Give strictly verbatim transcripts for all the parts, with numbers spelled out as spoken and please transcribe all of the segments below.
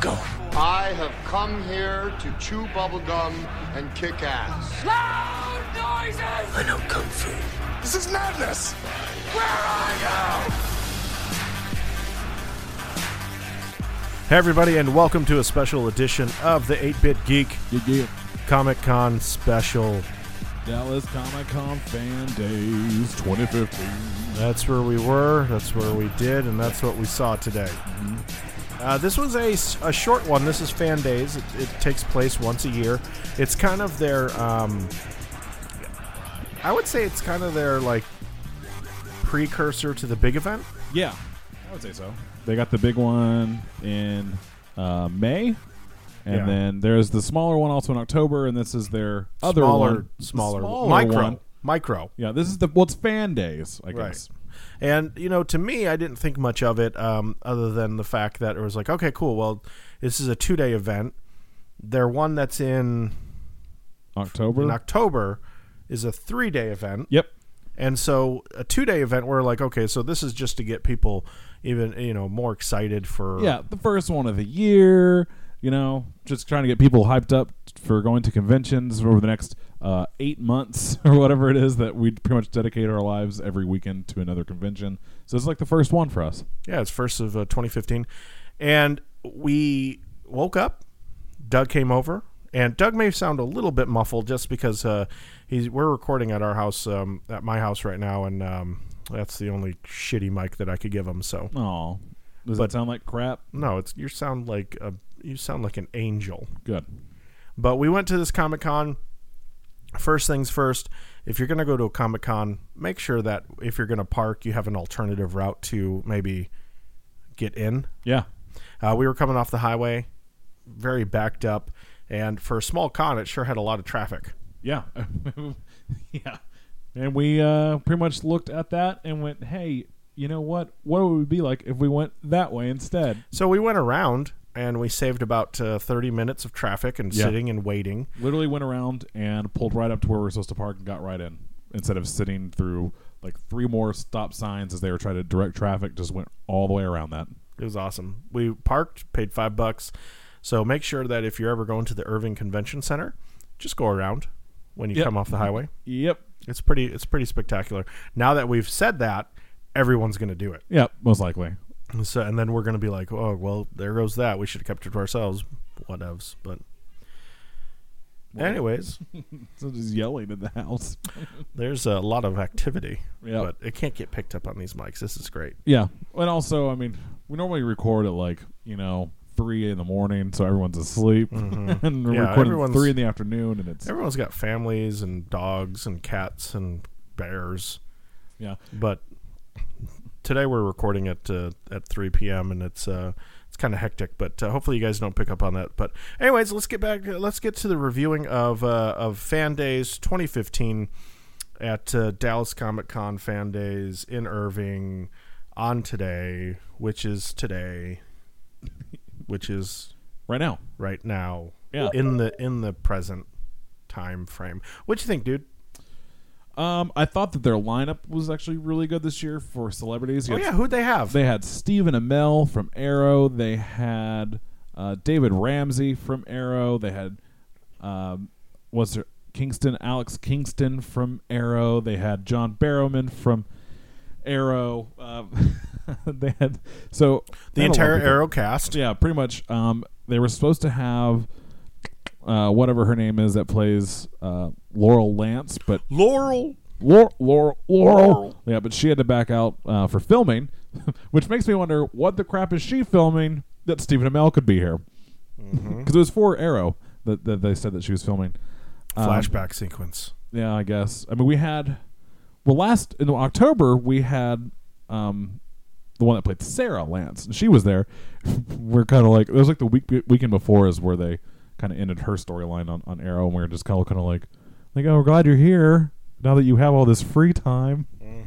bubblegum. I have come here to chew bubblegum and kick ass. Loud noises! I know kung fu. This is madness! Where are you? Hey everybody, and welcome to a special edition of the eight-Bit Geek Yeah, yeah. Comic-Con special. Dallas Comic-Con Fan Days twenty fifteen. That's where we were, that's where we did, and that's what we saw today. Mm-hmm. Uh, this was a, a short one. This is Fan Days. It, it takes place once a year. It's kind of their, um, I would say it's kind of their, like, precursor to the big event. Yeah, I would say so. They got the big one in uh, May, and Yeah. then there's the smaller one also in October, and this is their other Smaller, one. smaller, smaller micro, one. micro. Yeah, this is the what's Fan Days, I Right. guess. And, you know, to me, I didn't think much of it um, other than the fact that it was like, okay, cool, well, this is a two-day event. Their one that's in, October. in October is a three-day event. Yep. And so a two-day event, we're like, okay, so this is just to get people even, you know, more excited for... Yeah, the first one of the year, you know, just trying to get people hyped up for going to conventions over the next uh, eight months or whatever it is that we pretty much dedicate our lives every weekend to another convention. So it's like the first one for us. Yeah, it's first of uh, twenty fifteen. And we woke up, Doug came over, and Doug may sound a little bit muffled just because uh, he's we're recording at our house, um, at my house right now, and um, that's the only shitty mic that I could give him. So Oh, does But- that sound like crap? no, it's you sound like a, you sound like an angel. Good. But we went to this Comic-Con. First things first, if you're going to go to a Comic-Con, make sure that if you're going to park, you have an alternative route to maybe get in. Yeah. Uh, we were coming off the highway, very backed up, and for a small con, it sure had a lot of traffic. Yeah. Yeah. And we uh, pretty much looked at that and went, hey, you know what? What would it be like if we went that way instead? So we went around, and we saved about uh, thirty minutes of traffic and Yeah. sitting and waiting. Literally went around and pulled right up to where we were supposed to park and got right in. Instead of sitting through like three more stop signs as they were trying to direct traffic, just went all the way around that. It was awesome. We parked, paid five bucks. So make sure that if you're ever going to the Irving Convention Center, just go around when you Yep. come off the highway. Yep. It's pretty. It's pretty spectacular. Now that we've said that, everyone's going to do it. Yep, most likely. So, and then we're going to be like, oh, well, there goes that. We should have kept it to ourselves. Whatevs. But anyways, So just yelling in the house. there's a lot of activity. Yep. But it can't get picked up on these mics. This is great. Yeah. And also, I mean, we normally record at like, you know, three in the morning, so everyone's asleep. Mhm. And we're Yeah, recording at everyone's- three in the afternoon, and it's Everyone's got families and dogs and cats and bears. yeah. But today we're recording at uh, at three p.m. and it's uh, it's kind of hectic. But uh, hopefully you guys don't pick up on that. But anyways, let's get back. Let's get to the reviewing of uh, of Fan Days twenty fifteen at uh, Dallas Comic Con Fan Days in Irving on today, which is today, which is Right now. right now. Yeah. In the in the present time frame. What you think, dude? Um, I thought that their lineup was actually really good this year for celebrities. You Oh had- yeah, who'd they have? They had Stephen Amell from Arrow. They had uh, David Ramsey from Arrow. They had um, was there Kingston Alex Kingston from Arrow. They had John Barrowman from Arrow. Uh, they had so the they had a lot of entire people. Arrow cast. Yeah, pretty much. Um, they were supposed to have uh, whatever her name is that plays uh, Laurel Lance, but Laurel. Laurel, Laurel, Laurel. Laurel. Yeah, but she had to back out uh, for filming, which makes me wonder what the crap is she filming that Stephen Amell could be here, because Mm-hmm. it was for Arrow that, that they said that she was filming. Um, Flashback sequence. Yeah, I guess. I mean, we had well last in October we had um, the one that played Sarah Lance, and she was there. We're kind of like it was like the week weekend before is where they kind of ended her storyline on, on Arrow, and we were just kind of kind of like like oh, we're glad you're here now that you have all this free time.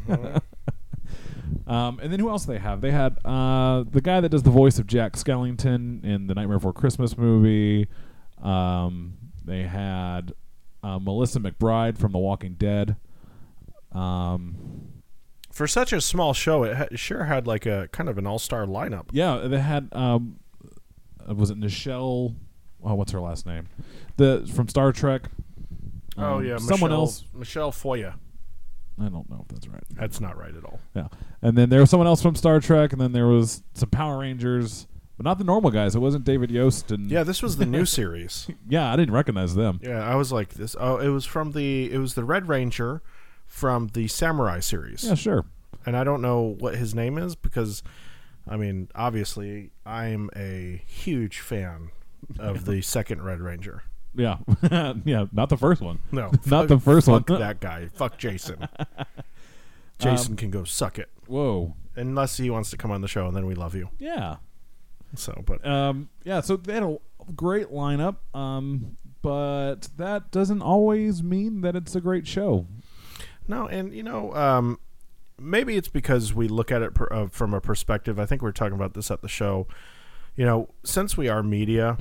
um, and then who else they have? They had uh, the guy that does the voice of Jack Skellington in the Nightmare Before Christmas movie. Um, they had uh, Melissa McBride from The Walking Dead. Um, For such a small show, it ha- sure had like a kind of an all-star lineup. yeah, they had um, was it Nichelle? Oh, what's her last name? The from Star Trek. Oh Um, yeah, someone Michelle, else. Michelle Foya. I don't know if that's right. That's not right at all. Yeah, and then there was someone else from Star Trek, and then there was some Power Rangers, but not the normal guys. It wasn't David Yost and Yeah, this was the new series. yeah, I didn't recognize them. Yeah, I was like this. Oh, it was from the. It was the Red Ranger from the Samurai series. Yeah, sure. And I don't know what his name is because, I mean, obviously, I'm a huge fan of the second Red Ranger. Yeah, yeah, not the first one. No, not the first fuck one. that guy. Fuck Jason. Jason um, can go suck it. Whoa. Unless he wants to come on the show, and then we love you. Yeah. So, but um, yeah. So they had a great lineup. Um, but that doesn't always mean that it's a great show. No, and you know, um, maybe it's because we look at it per, uh, from a perspective. I think we were talking about this at the show. You know, since we are media,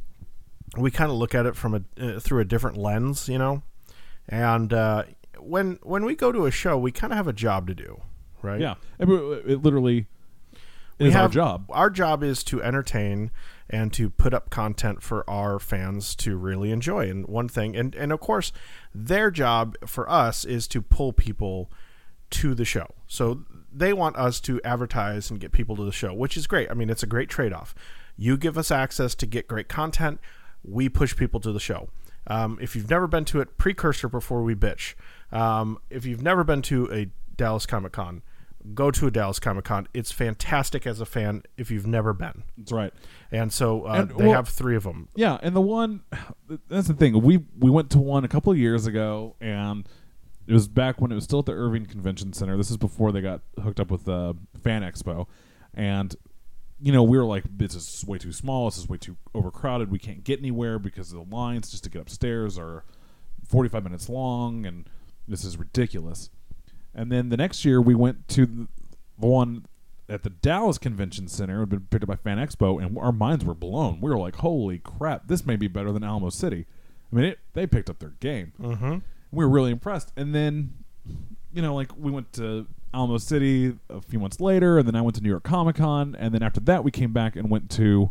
we kind of look at it from a uh, through a different lens, you know. And uh, when when we go to a show, we kind of have a job to do, right? Yeah, it, it literally we is have, our job. Our job is to entertain and to put up content for our fans to really enjoy. And one thing, and and of course, their job for us is to pull people to the show. So they want us to advertise and get people to the show, which is great. I mean, it's a great trade-off. You give us access to get great content. We push people to the show. Um, if you've never been to it, precursor before we bitch. Um, if you've never been to a Dallas Comic-Con, go to a Dallas Comic-Con. It's fantastic as a fan if you've never been. That's right. And so uh, and, they well, have three of them. Yeah, and the one, that's the thing. We we went to one a couple of years ago, and it was back when it was still at the Irving Convention Center. This is before they got hooked up with uh, Fan Expo. And you know, we were like, this is way too small. This is way too overcrowded. We can't get anywhere because the lines just to get upstairs are forty-five minutes long, and this is ridiculous. And then the next year, we went to the one at the Dallas Convention Center. It had been picked up by Fan Expo, and our minds were blown. We were like, holy crap, this may be better than Alamo City. I mean, it, they picked up their game. Mm-hmm. We were really impressed. And then, you know, like we went to Alamo City a few months later, and then I went to New York Comic Con, and then after that we came back and went to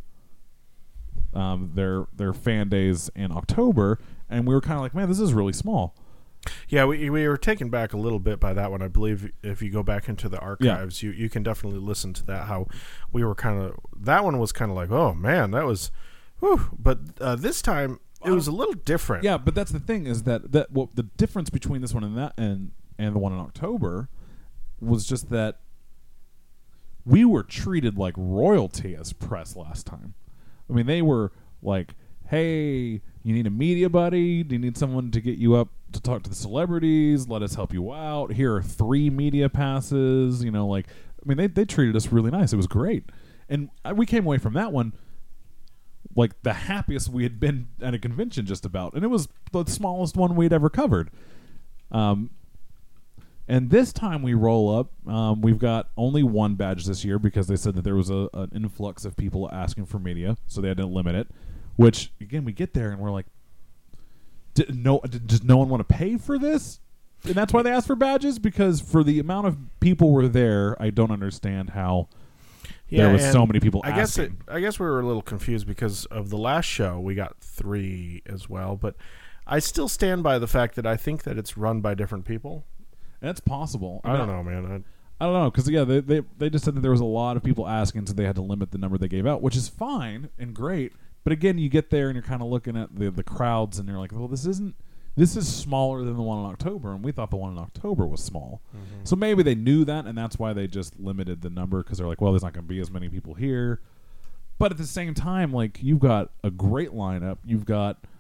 um, their their fan days in October, and we were kind of like, man, this is really small. Yeah, we we were taken back a little bit by that one. I believe if you go back into the archives, yeah. you, you can definitely listen to that, how we were kind of, that one was kind of like, oh man, that was, whew. But uh, this time it was a little different. Yeah, but that's the thing is that, that well, the difference between this one and that and, and the one in October was just that we were treated like royalty as press last time. I mean, they were like, hey, you need a media buddy? Do you need someone to get you up to talk to the celebrities? Let us help you out. Here are three media passes. You know, like, I mean, they, they treated us really nice. It was great. And we came away from that one like the happiest we had been at a convention just about. And it was the smallest one we'd ever covered. Um, And this time we roll up, um, we've got only one badge this year because they said that there was a, an influx of people asking for media, so they had to limit it. Which, again, we get there and we're like, did no, did, does no one want to pay for this? And that's why they asked for badges, because for the amount of people were there, I don't understand how yeah, there was so many people I asking. Guess it, I guess we were a little confused because of the last show, we got three as well. But I still stand by the fact that I think that it's run by different people. That's possible. I, I don't know, man. I, I don't know, because, yeah, they, they they just said that there was a lot of people asking, so they had to limit the number they gave out, which is fine and great. But, again, you get there and you're kind of looking at the, the crowds, and you're like, well, this isn't – this is smaller than the one in October, and we thought the one in October was small. Mm-hmm. So maybe they knew that, and that's why they just limited the number, because they're like, well, there's not going to be as many people here. But at the same time, like, you've got a great lineup. You've got –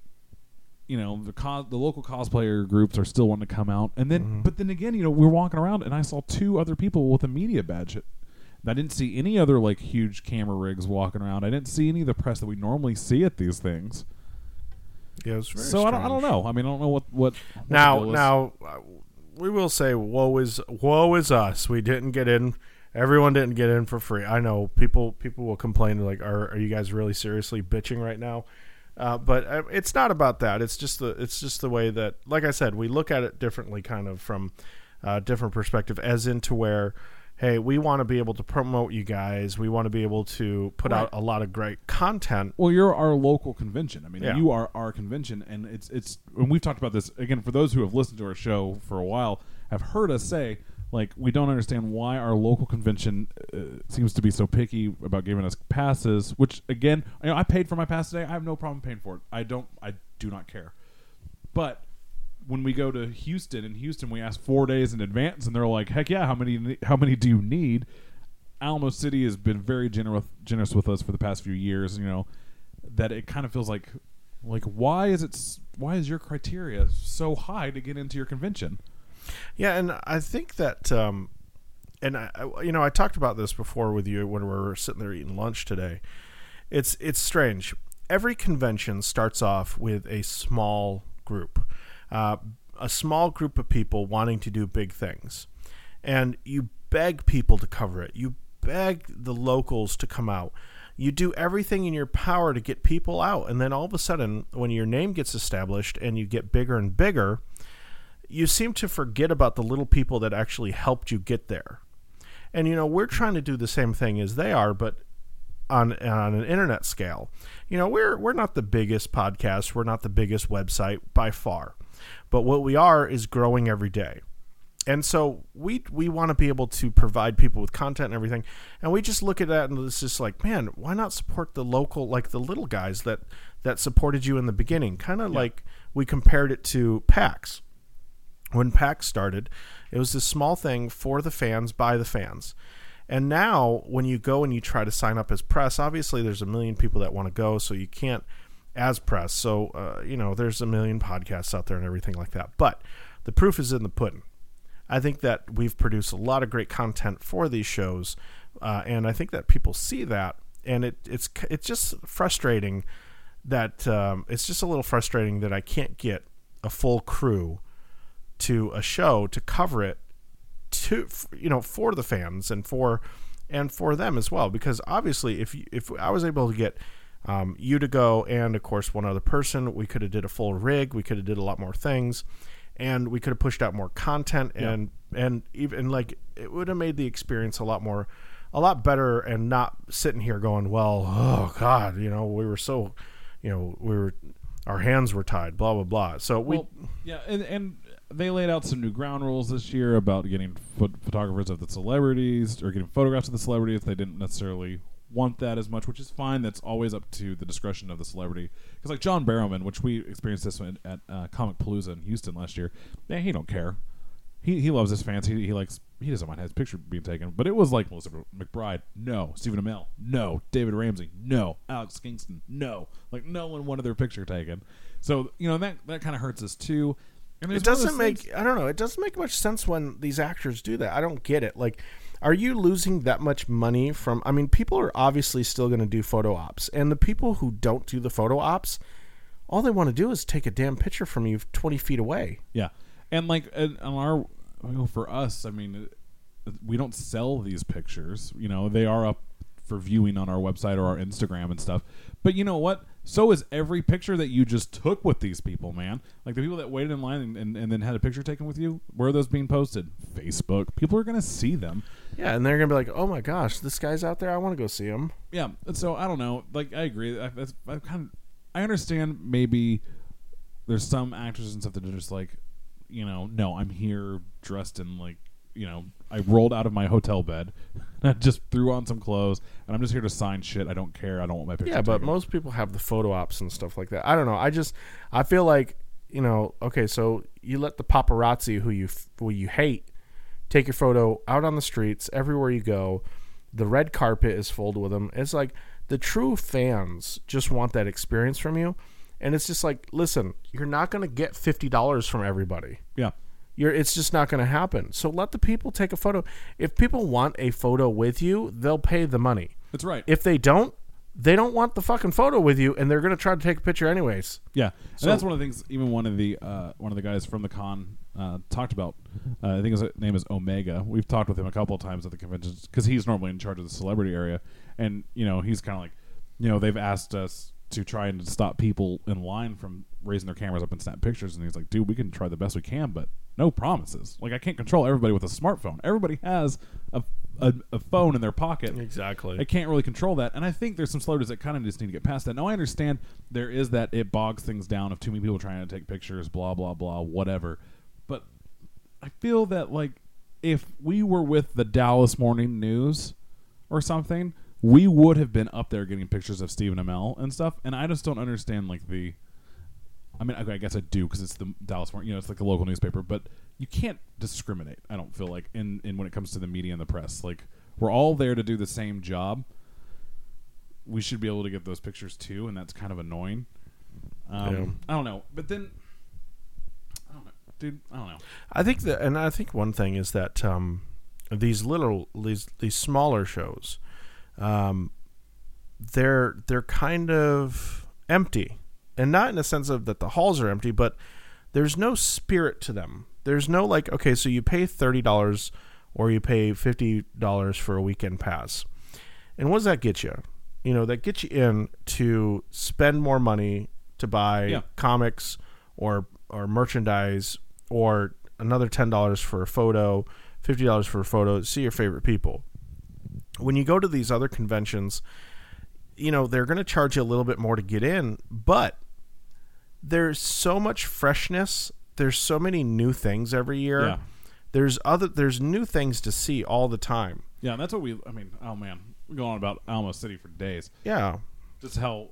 you know, the cos- the local cosplayer groups are still wanting to come out. And then, mm-hmm. but then again, you know, we were walking around and I saw two other people with a media badge. And I didn't see any other, like, huge camera rigs walking around. I didn't see any of the press that we normally see at these things. Yeah, it was very So strange. I don't, I don't know. I mean, I don't know what, what, what now, now, uh, we will say, woe is, woe is us. We didn't get in. Everyone didn't get in for free. I know people, people will complain, like, are, are you guys really seriously bitching right now? Uh, but uh, it's not about that. It's just the it's just the way that, like I said, we look at it differently, kind of from a different perspective, as into where, hey, we want to be able to promote you guys. We want to be able to put Right. out a lot of great content. Well, you're our local convention. I mean, Yeah. you are our convention, and it's it's. And we've talked about this again. For those who have listened to our show for a while, have heard us say, like, we don't understand why our local convention uh, seems to be so picky about giving us passes. Which, again, you know, I paid for my pass today. I have no problem paying for it. I don't. I do not care. But when we go to Houston, in Houston, we ask four days in advance, and they're like, "Heck yeah, how many? How many do you need?" Alamo City has been very generous generous with us for the past few years. You know, that it kind of feels like, like why is it? s- Why is your criteria so high to get into your convention? Yeah, and I think that, um, and I, I- you know, I talked about this before with you when we were sitting there eating lunch today. It's it's strange. Every convention starts off with a small group, uh, a small group of people wanting to do big things, and you beg people to cover it. You beg the locals to come out. You do everything in your power to get people out, and then all of a sudden, when your name gets established and you get bigger and bigger, you seem to forget about the little people that actually helped you get there. And, you know, we're trying to do the same thing as they are, but on on an internet scale. You know, we're we're not the biggest podcast. We're not the biggest website by far. But what we are is growing every day. And so we we want to be able to provide people with content and everything. And we just look at that and it's just like, man, why not support the local, like the little guys that, that supported you in the beginning? Kind of Yeah. like we compared it to PAX. When PAX started, it was this small thing for the fans, by the fans. And now when you go and you try to sign up as press, obviously there's a million people that want to go, so you can't as press. So, uh, you know, there's a million podcasts out there and everything like that. But the proof is in the pudding. I think that we've produced a lot of great content for these shows, uh, and I think that people see that, and it, it's it's just frustrating that um, it's just a little frustrating that I can't get a full crew to a show to cover it, to you know, for the fans and for and for them as well. Because obviously, if you, if I was able to get um, you to go and of course one other person, we could have did a full rig. We could have did a lot more things. And we could have pushed out more content, and yeah. and even like it would have made the experience a lot more, a lot better, and not sitting here going, well, oh God, you know, we were so, you know, we were, our hands were tied, blah blah blah. So we, Well, yeah, and, and they laid out some new ground rules this year about getting ph- photographers of the celebrities or getting photographs of the celebrities. They didn't necessarily want that as much, which is fine. That's always up to the discretion of the celebrity. Because like John Barrowman, which we experienced this one at uh, Comic Palooza in Houston last year, man, he don't care. He he loves his fans. He he likes he doesn't mind his picture being taken. But it was like Melissa McBride, no. Stephen Amell, no. David Ramsey, no. Alex Kingston, no. Like no one wanted their picture taken. So you know that that kind of hurts us too. And it doesn't make things, I don't know. It doesn't make much sense when these actors do that. I don't get it. Like, are you losing that much money from? I mean, people are obviously still going to do photo ops, and the people who don't do the photo ops, all they want to do is take a damn picture from you twenty feet away. Yeah, and like on our, you know, for us, I mean, we don't sell these pictures. You know, they are up for viewing on our website or our Instagram and stuff. But you know what? So is every picture that you just took with these people, man. Like the people that waited in line and, and, and then had a picture taken with you, where are those being posted? Facebook. People are going to see them. Yeah, and they're going to be like, oh my gosh, this guy's out there. I want to go see him. Yeah, and so I don't know. Like, I agree. I, that's, I, kind of, I understand maybe there's some actors and stuff that are just like, you know, no, I'm here dressed in like, you know, I rolled out of my hotel bed and I just threw on some clothes and I'm just here to sign shit. I don't care. I don't want my picture Yeah, but taken. most people have the photo ops and stuff like that. I don't know. I just, I feel like, you know, okay, so you let the paparazzi who you who you hate take your photo out on the streets everywhere you go. The red carpet is filled with them. It's like the true fans just want that experience from you. And it's just like, listen, you're not going to get fifty dollars from everybody. Yeah. You're, it's just not going to happen. So let the people take a photo. If people want a photo with you, they'll pay the money. That's right. If they don't, they don't want the fucking photo with you, and they're going to try to take a picture anyways. Yeah, So- and that's one of the things. Even one of the uh, one of the guys from the con uh, talked about. Uh, I think his name is Omega. We've talked with him a couple of times at the conventions because he's normally in charge of the celebrity area, and you know he's kind of like, you know, they've asked us to try and stop people in line from raising their cameras up and snap pictures, and he's like, dude, we can try the best we can, but no promises. Like, I can't control everybody with a smartphone. Everybody has a a, a phone in their pocket. Exactly. They can't really control that. And I think there's some celebrities that kind of just need to get past that. Now, I understand there is that it bogs things down of too many people trying to take pictures, blah, blah, blah, whatever. But I feel that, like, if we were with the Dallas Morning News or something, we would have been up there getting pictures of Stephen Amell and stuff. And I just don't understand, like, the... I mean, I guess I do because it's the Dallas Morning, you know, it's like a local newspaper, but you can't discriminate, I don't feel like, in, in when it comes to the media and the press. Like, we're all there to do the same job. We should be able to get those pictures too, and that's kind of annoying. Um, Yeah. I don't know. But then, I don't know. Dude, I don't know. I think that, and I think one thing is that um, these little, these these smaller shows, um, they're they're kind of empty. And not in the sense of that the halls are empty, but there's no spirit to them. There's no like, okay, so you pay thirty dollars or you pay fifty dollars for a weekend pass. And what does that get you? You know, that gets you in to spend more money to buy Yeah. comics or or merchandise or another ten dollars for a photo, fifty dollars for a photo, see your favorite people. When you go to these other conventions, you know, they're going to charge you a little bit more to get in, but there's so much freshness. There's so many new things every year. Yeah. There's other there's new things to see all the time. Yeah, and that's what we, I mean, oh man, we're going on about Alamo City for days. Yeah. Just how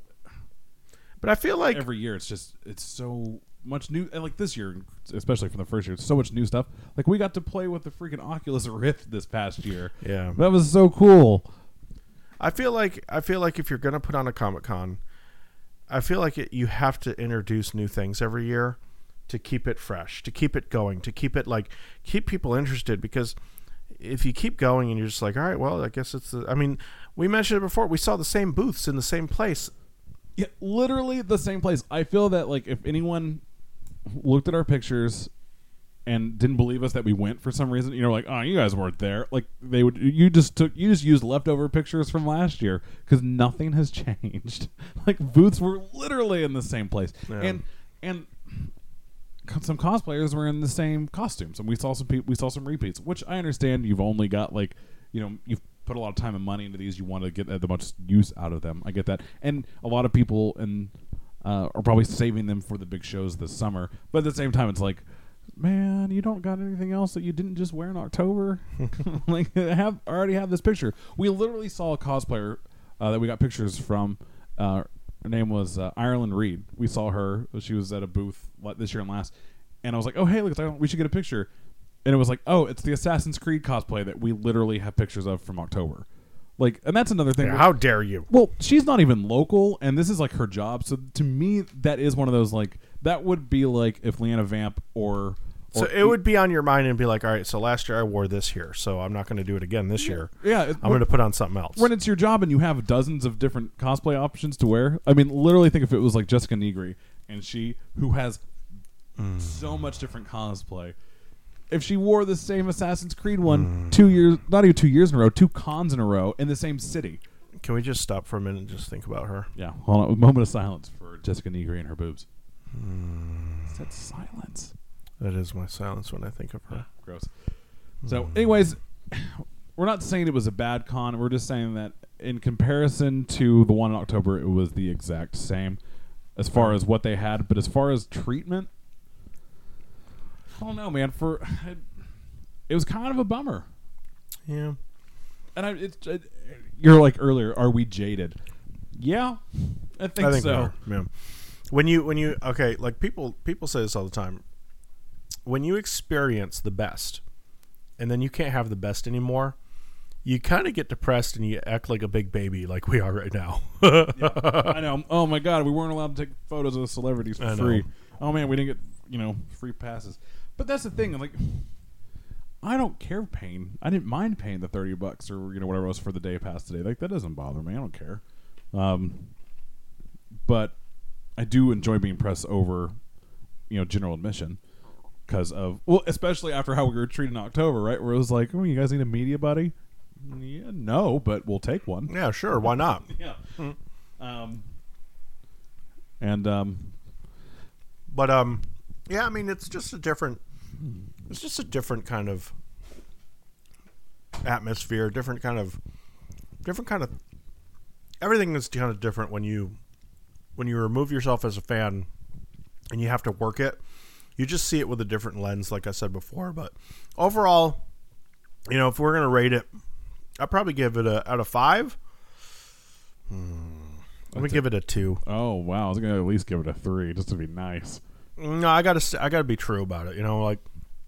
But I feel like every year it's just, it's so much new, and like this year, especially from the first year, it's so much new stuff. Like we got to play with the freaking Oculus Rift this past year. Yeah. That was so cool. I feel like I feel like if you're going to put on a Comic-Con, I feel like it, you have to introduce new things every year to keep it fresh, to keep it going, to keep it like keep people interested. Because if you keep going and you're just like, all right, well, I guess it's. The, I mean, we mentioned it before. We saw the same booths in the same place. Yeah, literally the same place. I feel that like if anyone looked at our pictures and didn't believe us that we went for some reason, you know, like, oh, you guys weren't there. Like they would, you just took, you just used leftover pictures from last year because nothing has changed. Like booths were literally in the same place, Yeah. and and some cosplayers were in the same costumes, and we saw some people, we saw some repeats, which I understand. You've only got like, you know, you've put a lot of time and money into these. You want to get the most use out of them. I get that, and a lot of people and uh, are probably saving them for the big shows this summer. But at the same time, it's like, man, you don't got anything else that you didn't just wear in October? Like, have already have this picture. We literally saw a cosplayer uh, that we got pictures from. Uh, her name was uh, Ireland Reed. We saw her. She was at a booth this year and last. And I was like, oh, hey, look, we should get a picture. And it was like, oh, it's the Assassin's Creed cosplay that we literally have pictures of from October. Like, and that's another thing. Yeah, how dare you? Well, she's not even local, and this is like her job. So to me, that is one of those like that would be like if Leanna Vamp or, or So it would be on your mind and be like, all right, so last year I wore this here, so I'm not going to do it again this year. yeah, it, I'm going to put on something else. when it's your job and you have dozens of different cosplay options to wear. I mean, literally think if it was like Jessica Negri and she who has Mm. so much different cosplay. If she wore the same Assassin's Creed one mm. two years, not even two years in a row, two cons in a row in the same city. Can we just stop for a minute and just think about her? Yeah, hold on, a moment of silence for Jessica Negri and her boobs. Mm. That's silence. That is my silence when I think of her. Yeah, gross. So, anyways, we're not saying it was a bad con. We're just saying that in comparison to the one in October, it was the exact same as far as what they had. But as far as treatment, I don't know, man. For it, it was kind of a bummer. Yeah. And I, it's it, you're like earlier, are we jaded? Yeah, I think, I think so. we are, yeah. When you when you okay, like people people say this all the time. When you experience the best, and then you can't have the best anymore, you kind of get depressed and you act like a big baby, like we are right now. Yeah, I know. Oh my God, we weren't allowed to take photos of the celebrities for I free. know. Oh man, we didn't get you know free passes. But that's the thing. Like, I don't care paying. I didn't mind paying the thirty bucks or you know whatever it was for the day pass today. Like that doesn't bother me. I don't care. Um, but I do enjoy being pressed over, you know, general admission because of well, especially after how we were treated in October, right? Where it was like, oh, you guys need a media buddy? Yeah, no, but we'll take one. Yeah, sure. Why not? Yeah. Mm-hmm. Um. And um. But um, yeah. I mean, it's just a different. It's just a different kind of atmosphere, different kind of, different kind of, everything is kind of different when you, when you remove yourself as a fan, and you have to work it. You just see it with a different lens, like I said before. But overall, you know, if we're gonna rate it, I'd probably give it a out of five. Hmm. Let me give it a two. Oh wow, I was gonna at least give it a three just to be nice. No, I gotta I gotta be true about it. You know, like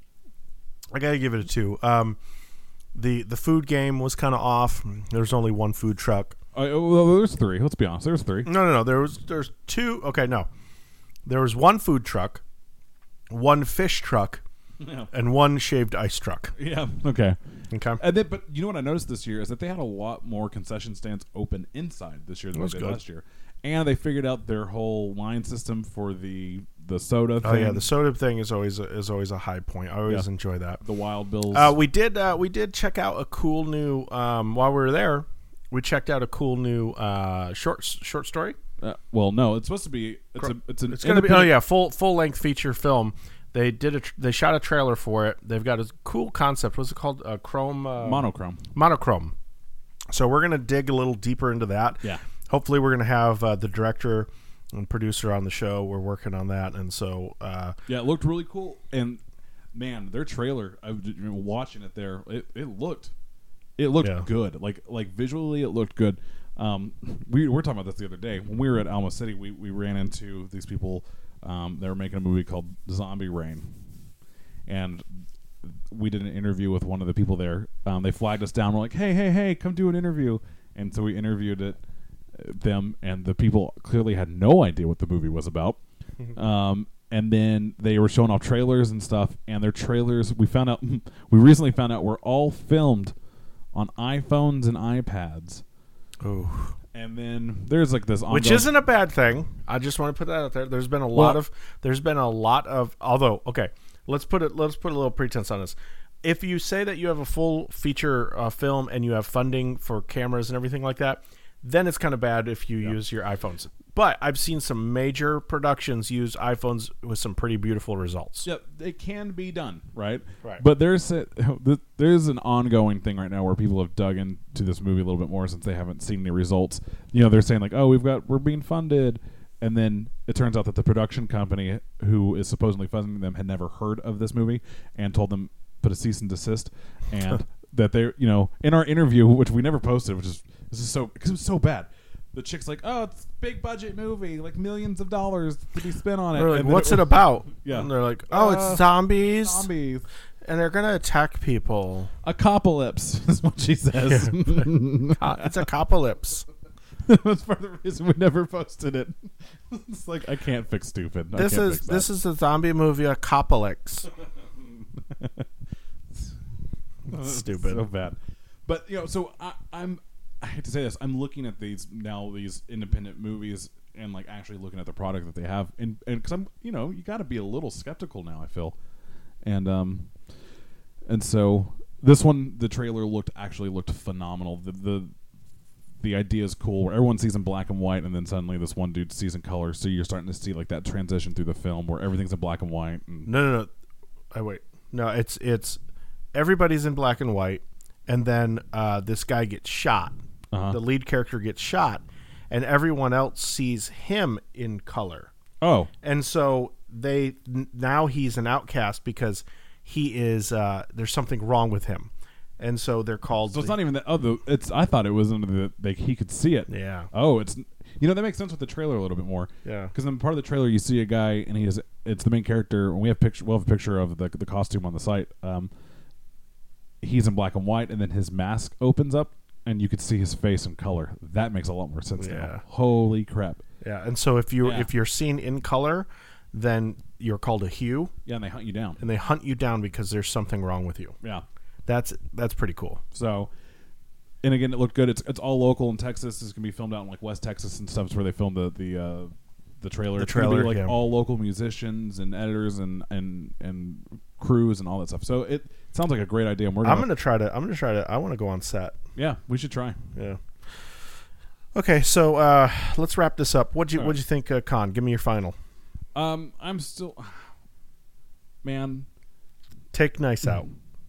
I gotta give it a two. Um, the the food game was kind of off. There's only one food truck. Uh, well, there's three. Let's be honest. There's three. No, no, no. There was there's two. Okay, no. There was one food truck, one fish truck, Yeah. and one shaved ice truck. Yeah. Okay. Okay. And then, but you know what I noticed this year is that they had a lot more concession stands open inside this year than That's they did good. last year, and they figured out their whole line system for the the soda. Oh thing, yeah, the soda thing is always a, is always a high point. I always Yeah. enjoy that. the Wild Bills. Uh, we did uh, we did check out a cool new um, while we were there. We checked out a cool new uh, short short story. Uh, well, no, it's supposed to be. It's a. It's an. It's going to be oh independent- yeah, full full length feature film. They did a tr- they shot a trailer for it. They've got a cool concept. What's it called? Uh, chrome uh, monochrome. monochrome. So we're going to dig a little deeper into that. Yeah. Hopefully, we're going to have uh, the director and producer on the show. We're working on that, and so uh, Yeah, it looked really cool, and man, their trailer. I was watching it there. It, it looked, it looked Yeah. good. Like like visually, it looked good. Um, we were talking about this the other day when we were at Alma City. We we ran into these people. Um, they were making a movie called Zombie Rain, and we did an interview with one of the people there. Um, they flagged us down. We're like, hey, hey, hey, come do an interview. And so we interviewed it, uh, them, and the people clearly had no idea what the movie was about. um, and then they were showing off trailers and stuff, and their trailers, we found out, we recently found out, were all filmed on iPhones and iPads. ooh. And then there's like this ongoing, Which isn't a bad thing. I just want to put that out there. There's been a lot Well- of there's been a lot of although okay, let's put it let's put a little pretense on this. If you say that you have a full feature uh, film and you have funding for cameras and everything like that, then it's kind of bad if you use your iPhones. But I've seen some major productions use iPhones with some pretty beautiful results. Yep, it can be done, right? Right. But there's a, there's an ongoing thing right now where people have dug into this movie a little bit more since they haven't seen any results. You know, they're saying like, "Oh, we've got we're being funded," and then it turns out that the production company who is supposedly funding them had never heard of this movie and told them put a cease and desist, and that they, you know, in our interview, which we never posted, which is this is so because it was so bad. The chick's like, "Oh, it's a big budget movie, like millions of dollars to be spent on it." They're like, And then what's it about? Yeah. And they're like, oh, Uh, it's zombies, Zombies. and they're gonna attack people. Apocalypse is what she says. Uh, it's a copolypse. That's part of the reason we never posted it. It's like I can't fix stupid. I This can't is fix this that. is the zombie movie Apocalypse. Stupid. So bad. But you know, so I, I'm. I hate to say this. I'm looking at these now, these independent movies, and like actually looking at the product that they have, and and because I'm, you know, you got to be a little skeptical now. I feel, and um, and so this one, the trailer looked actually looked phenomenal. The the the idea is cool, where everyone sees in black and white, and then suddenly this one dude sees in color. So you're starting to see like that transition through the film where everything's in black and white. And, No, no, no. I wait. No, it's it's everybody's in black and white, and then uh, this guy gets shot. Uh-huh. The lead character gets shot, and everyone else sees him in color. oh, And so they n- now he's an outcast because he is uh, there's something wrong with him, and so they're called. so it's the- not even that. Oh, the, it's. I thought it was under the like he could see it. Yeah. Oh, it's. You know, that makes sense with the trailer a little bit more. Yeah. Because in part of the trailer, you see a guy, and he is. It's the main character. And we have picture. We'll have a picture of the the costume on the site. Um, he's in black and white, and then his mask opens up, and you could see his face in color. That makes a lot more sense Yeah. now. Holy crap! Yeah, and so if you Yeah. if you're seen in color, then you're called a hue, Yeah, and they hunt you down. and they hunt you down because there's something wrong with you. Yeah. That's that's pretty cool. So, and again, it looked good. It's it's all local in Texas. It's gonna be filmed out in like West Texas and stuff. It's where they filmed the the uh, the trailer. The It's gonna trailer, be like yeah. all local musicians and editors and and and crews and all that stuff. So it sounds like a great idea. And we're gonna, I'm gonna try to. I'm gonna try to. I want to go on set. yeah, we should try. Yeah. Okay, so uh, let's wrap this up. What'd you All What'd you think, uh, Con? Give me your final. Um, I'm still, man. Take nice out.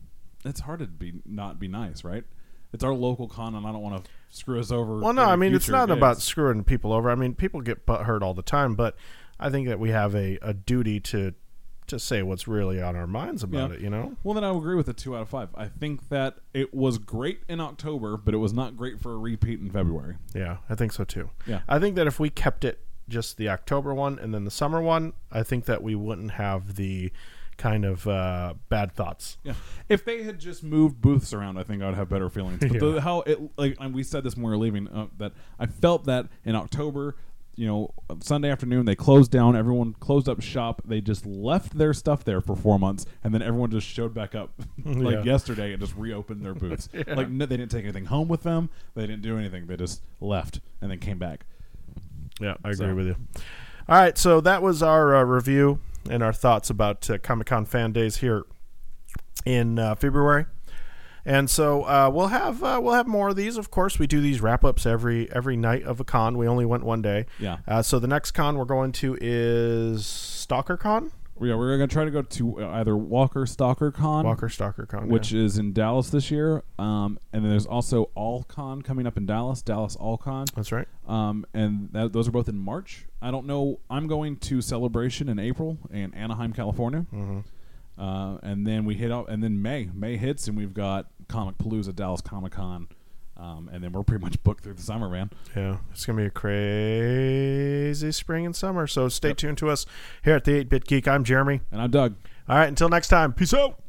it's hard to be not be nice, right? It's our local con, and I don't want to screw us over. Well, no, for I mean, it's future not gigs. about screwing people over. I mean, people get butt hurt all the time, but I think that we have a, a duty to to say what's really on our minds about Yeah. it, you know? Well, then I would agree with the two out of five. I think that it was great in October, but it was not great for a repeat in February. Yeah, I think so too. Yeah. I think that if we kept it just the October one and then the summer one, I think that we wouldn't have the kind of uh, bad thoughts. Yeah, if they had just moved booths around, I think I would have better feelings. But Yeah. the, how it like, and we said this when we were leaving, uh, that I felt that in October, you know, Sunday afternoon they closed down. Everyone closed up shop. They just left their stuff there for four months, and then everyone just showed back up like Yeah. yesterday and just reopened their booths. Yeah. Like no, they didn't take anything home with them. They didn't do anything. They just left and then came back. Yeah, I agree So- with you. All right, so that was our uh, review and our thoughts about uh, Comic-Con Fan Days here in uh, February. And so uh, we'll have uh, we'll have more of these. Of course, we do these wrap-ups every every night of a con. We only went one day. Yeah. Uh, so the next con we're going to is Stalker Con? Yeah, we're gonna try to go to uh, either Walker Stalker Con, Walker Stalker Con, which yeah. is in Dallas this year. Um, and then there's also AllCon coming up in Dallas, Dallas AllCon. That's right. Um, and that, those are both in March. I don't know. I'm going to Celebration in April in Anaheim, California. Mm-hmm. Uh, and then we hit out, and then May. May hits, and we've got Comic Palooza, Dallas Comic Con. Um, and then we're pretty much booked through the summer, man. Yeah, it's going to be a crazy spring and summer. So stay Yep. tuned to us here at the eight-Bit Geek. I'm Jeremy. And I'm Doug. All right, until next time. Peace out.